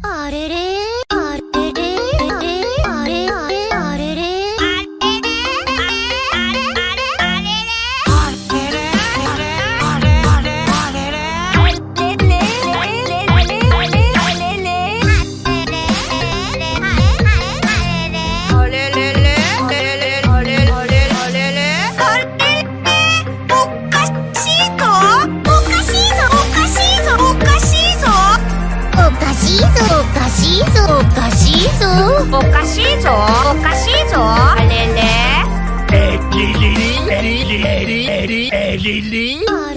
あれれあれれあれあれあれあれれおかしいぞおかしいぞあれれエリリリエリリエリエリエリリ